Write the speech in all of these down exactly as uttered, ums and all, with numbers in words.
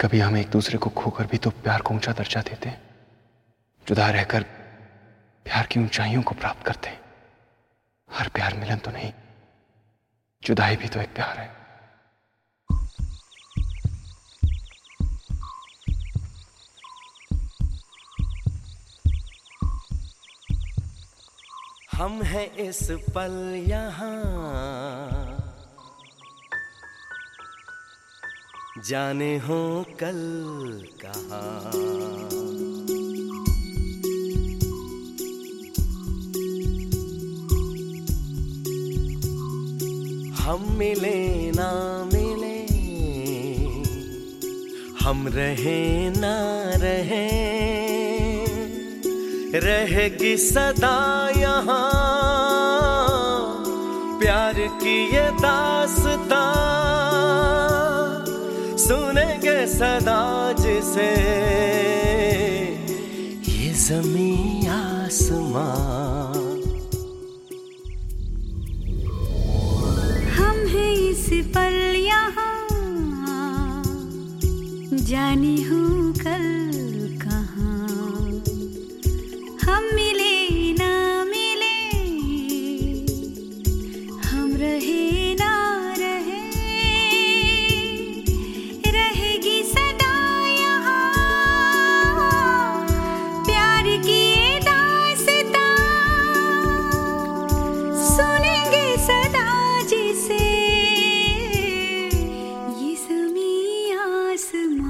कभी हम एक दूसरे को खोकर भी तो प्यार को ऊंचा दर्जा देते, जुदा रहकर प्यार की ऊंचाइयों को प्राप्त करते। हर प्यार मिलन तो नहीं, जुदाई भी तो एक प्यार है। हम हैं इस पल यहाँ, जाने हो कल कहाँ। हम मिले ना मिले, हम रहे ना रहे, रहेगी सदा यहाँ प्यार की ये दास्तां। सुनेंगे सदा जिसे ये ज़मीं आसमां। हम हैं इस पल यहाँ, जाने हो कल कहाँ। हम मिले ना मिले, हम रहे ना रहे, रहेगी सदा यहाँ प्यार की ये दास्तां। सुनेंगे सदा जिसे ये ज़मीं आसमां।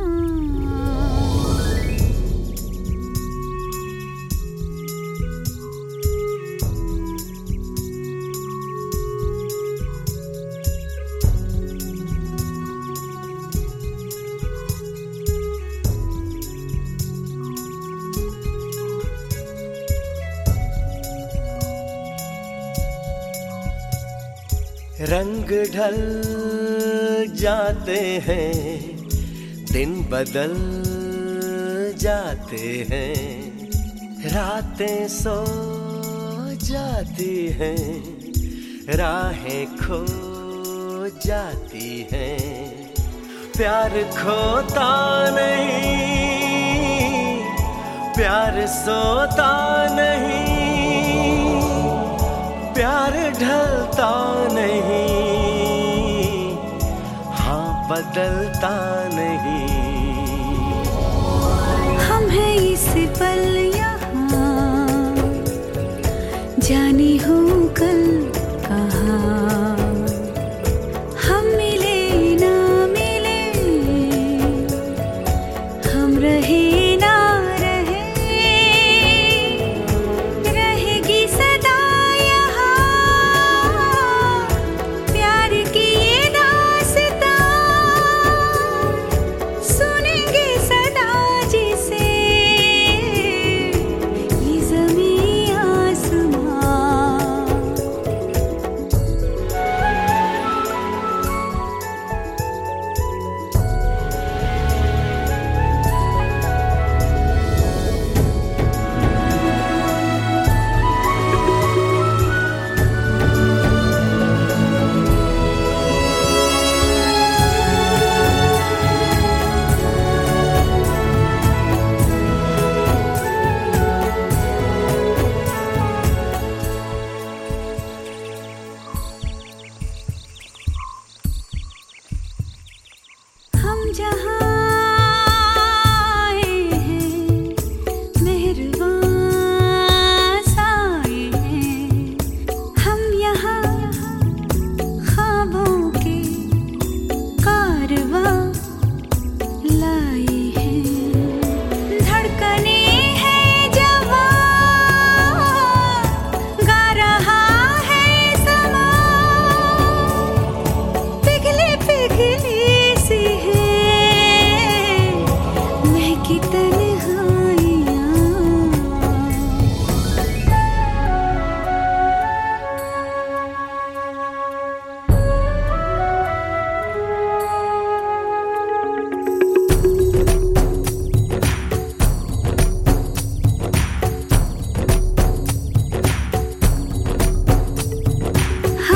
रंग ढल जाते हैं, दिन बदल जाते हैं, रातें सो जाती हैं, राहें खो जाती हैं। प्यार खोता नहीं, प्यार सोता नहीं, प्यार ढलता नहीं, हाँ बदलता नहीं। हम हैं इस पल यहाँ, जाने हो कल कहाँ। हम मिले ना मिले, हम रहे ना रहे, रहेगी सदा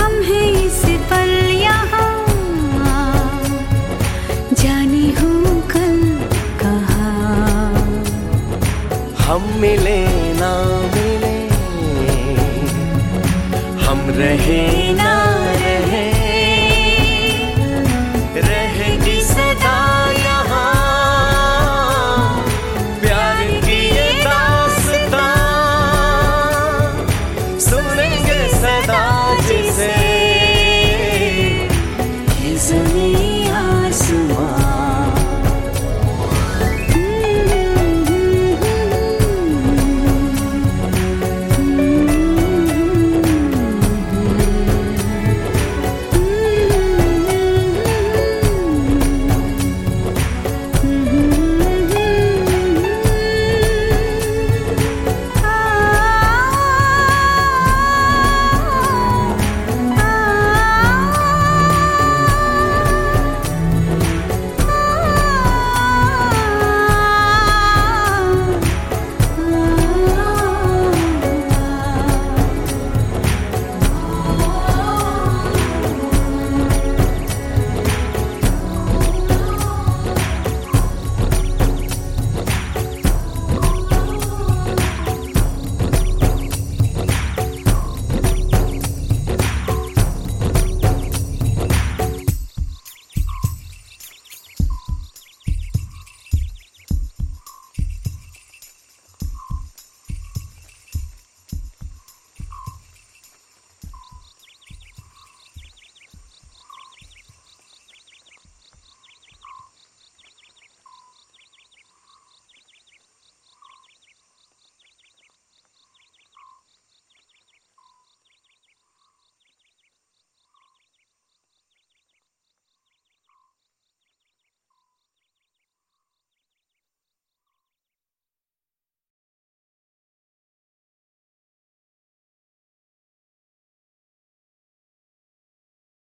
जाने हो। मिले ना मिले हम रहे